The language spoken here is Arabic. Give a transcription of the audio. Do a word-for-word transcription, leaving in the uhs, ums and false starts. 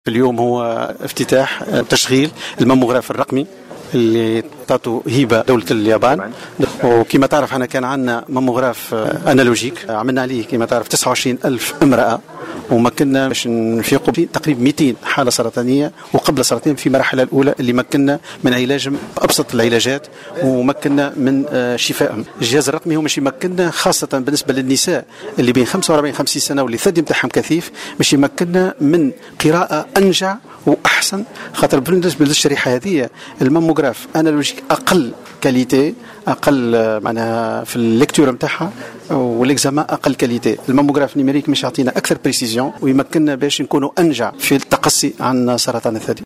اليوم هو افتتاح تشغيل الماموغراف الرقمي اللي تعطوا هيبة دولة اليابان. وكما تعرف احنا كان عندنا ماموغراف انالوجيك عملنا عليه كما تعرف تسعة وعشرين ألف امرأة، ومكننا باش نفيقوا تقريبا مئتين حالة سرطانية وقبل سرطان في المرحلة الأولى اللي مكننا من علاجهم بأبسط العلاجات ومكننا من شفائهم. الجهاز الرقمي هو مش يمكننا خاصة بالنسبة للنساء اللي بين خمسة وأربعين خمسين سنة واللي الثدي نتاعهم كثيف، مش يمكننا من قراءة أنجع وأحسن، خاطر بالنسبة للشريحة هذه الماموغراف أنالوجيك أقل كاليتي، أقل معناها في الليكتور نتاعها والاكزامان أقل كاليتي. الماموغراف نيميريك مش يعطينا أكثر بريسيزيون ويمكننا باش نكونوا أنجع في التقصي عن سرطان الثدي.